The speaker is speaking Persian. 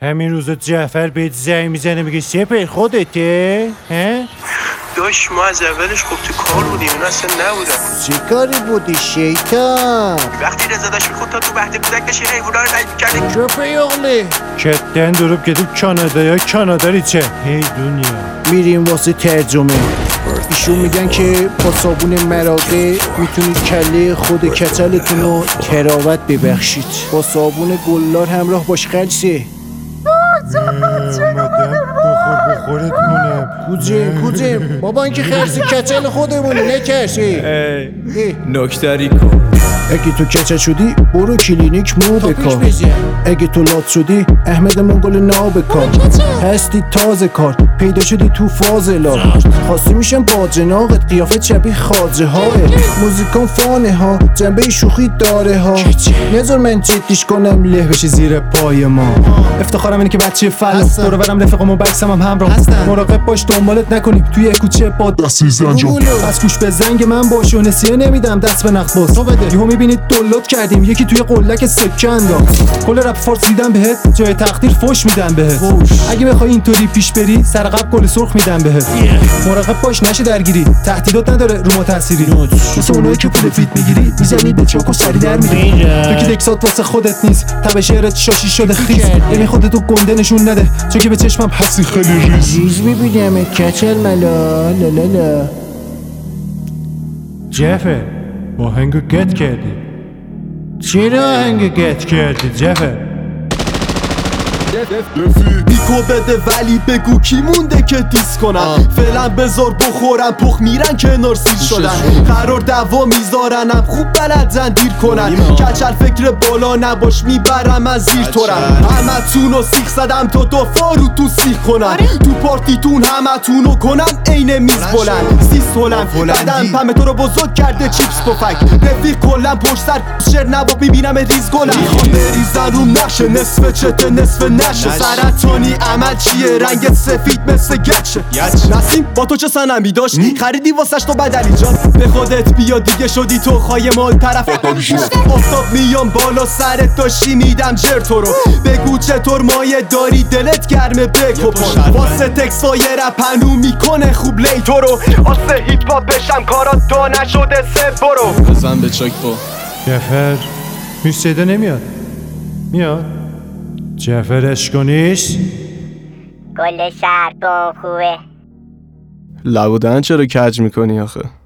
همین روزا جعفر بهت زنگ میزنه میگه سپر خودته؟ داشت ما از اولش خب تو کار بودیم، اون اصلا نبودم. چی کاری بودی شیطان؟ وقتی رضا داشت میخود تا تو بهده کودک داشتی حیونا رو رنگ میکردی. چوپه یغلی Ketten durup gidip Kanada'ya, Kanada içe. Hey dünya. میریم واسه ترجمه. ایشون میگن که با صابون مراقه میتونید کله خود کچلتون رو تراوت ببخشید. با صابون گلار همراه باش خلصه. بخورت کنم. کجیم بابا این که خرس کچل خودمونه نکشی. نکتری کن. اگه تو کچل شدی برو کلینیک مو بکار. اگه تو لات شدی احمد منگل نا بکار. هستی تازه کار پیدا شدی تو فاضلات. خواستی میشم با جناقت قیافت شبیه خاجه های. موزیکان فانه ها جنبه شوخی داره ها. نذار من جدیش کنم له بشه زیر پای ما. افتخارم اینه که بچه فلا دور برم رفقم و بکسم هم همراه. مراقب باش دنبالت نکنیم توی کوچه با دستی زنجان. از گوش به زنگ من باش و نسیه نمیدم دست به نخ باز. یهو میبینید دولت کردیم یکی توی قلک سکه انداخت. کل رپ فارس دیدم بهت جای تقدیر فوش میدم بهت. اگه بخوای اینطوری پیش بری سر قبل گل سرخ میدم بهت. مراقب باش نشه درگیری تهدیدات نداره رو ما تأثیری. مثل اونایی که پول فیت میگیری میزنی به چاک و سری در میری. تو که دکسات واسه خودت نیست تب شعرت شاشی شده خیز. یعنی خودتو گنده نشون نده چون که به چشمم هستی خیلی ریز میبینم کچل ملا لالالا. Cafer, آهنگو گت کردی. چرا آهنگو گت کردی جعفر؟ بیکو بده ولی بگو کی مونده که دیس کنن. فعلا بذار بخورن پخ میرن کنار سیر شدن. قرار دوا میذارنم خوب بلدن دیر کنن. کچل فکر بالا نباش میبرم از زیر تورم. همتونو سیخ زدم تا دافارو تو سیخ کنن. تو پارتیتون همتونو کنم عین میز بلند. سیس هلم بدن پمه تو رو بزرگ کرده چیپس پفک. رفیق کلم پشت سر شر نباب میبینم ریز گلم. میخوام بریزن رو نقشه نصف چته نصف نشه. سرطانی عمل چیه رنگت سفید مثل گچه. نسیم با تو چه سنمی داشت خریدی واسش تو بدلی جان. به خودت بیا دیگه شدی تو خایمال طرف. آفتاب میام بالا سرت داشتی میدم جر تو رو. بگو چطور مایه داری دلت گرمه بکپان. واسه تکسای رپ هنو میکنه خوب لی تو رو. واسه هیپ هاپ بشم کارات تا نشده سه برو. بزن به چک با جعفر هیچ صدا نمیاد. میاد جعفر عشق نیست. کل شهر با خوبه. لبودن چرا کج میکنی آخه؟